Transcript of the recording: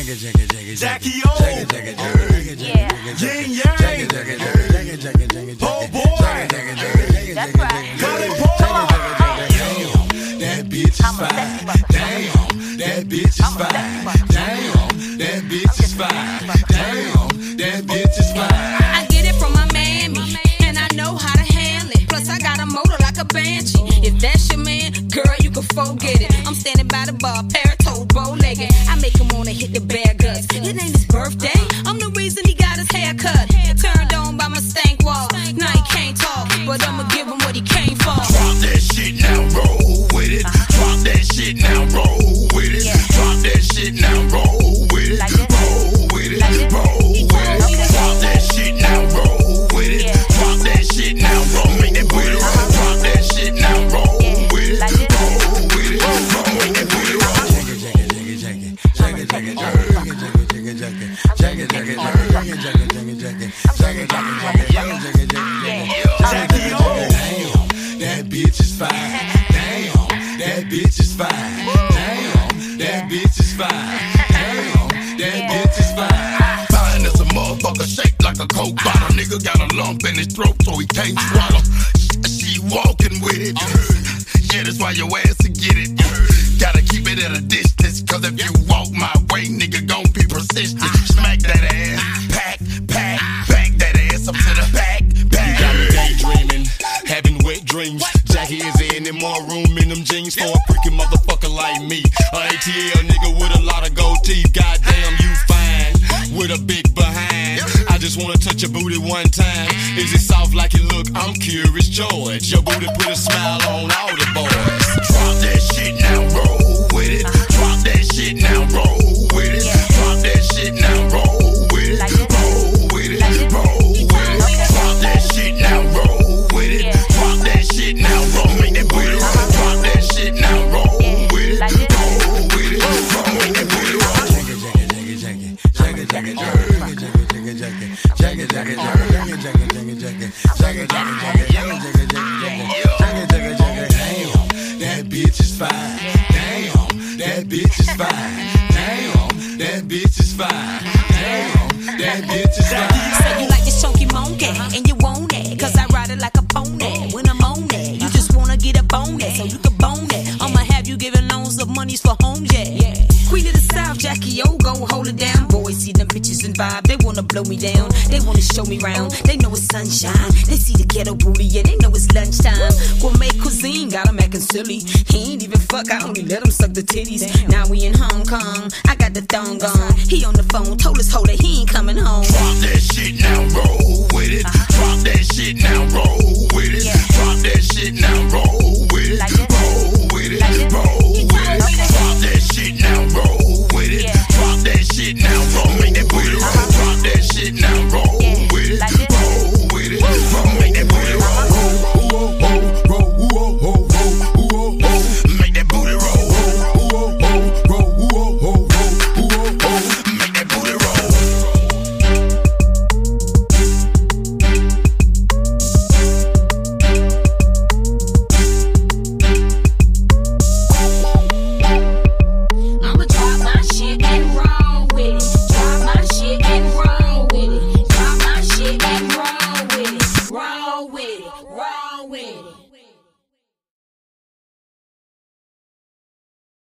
Jackie O. Yin Yang. Oh boy. That's right. Got it, boy. That bitch is fine. Damn, that bitch is fine. Damn, that bitch is fine. Damn, that bitch is fine. I get it from my mammy, and I know how to handle it. Plus I got a motor like a banshee. If that's your man, girl, you can forget it. I'm standing by the bar, parrot-toed, bow-legged. I make him wanna hit the bare guts. It ain't his birthday, I'm the reason he got his hair cut. Turned on by my stank wall. Now he can't talk, but I'ma give him what he came for. Drop that shit now, roll with it. Drop that shit now, roll with it. Drop that shit now, roll with it. Roll with it, roll with it. Drop that shit now, roll with it. Drop that shit now, roll with it. Drop that shit now, roll with it. Roll with it, roll with it. That bitch is fine. Damn, that bitch is fine. Damn, that bitch is fine. Damn, that bitch is fine. Fine as a motherfucker, shaped like a coke bottle. Nigga got a lump in his throat, so he can't swallow. She walking with it. Yeah, that's why your ass to get it. Gotta keep it at a distance, cause if you walk my way, nigga gon' be persistent. Smack that ass, pack, back that ass up to the back. You got me daydreaming, having wet dreams. Jackie is in and more room in them jeans for a freaking motherfucker like me. A ATL nigga with a lot of gold teeth. Goddamn, you fine with a big behind. I just wanna touch your booty one time. Is it soft like it look? I'm Curious George. Your booty put a smile on all the boys. Drop that shit now, roll with it. Drop that shit now, roll with it. Drop that shit now, roll with it. Roll with it, roll with it. Drop that shit now, roll with it. Drop that shit now, roll with it. Drop that shit now, roll with it. Roll with it, roll with it. That bitch is fine. Damn, that bitch is fine. Damn, that bitch is fine. Damn, that bitch is fine. Say you like this chunky monkey, and you want it, cause I ride it like a pony. When I'm on it, you just wanna get up on it, so you can bone it. I'ma have you giving loans of monies for homes, yeah. Queen of the South, Jackie O, gon' hold it down. Boys see them bitches and vibe, they wanna blow me down. They wanna show me round, they know it's sunshine. They see the ghetto booty, yeah, they know it's lunchtime. Gourmet cuisine, got him acting silly. He ain't even fuck, I only let him suck the titties. Now we in Hong Kong, I got the thong on. He on the phone, told his hoe that he ain't coming home. Drop that shit now, roll with it. Drop that shit now, roll with it. Drop that shit now, roll with it. Roll with it, roll with it. Drop that shit now, roll.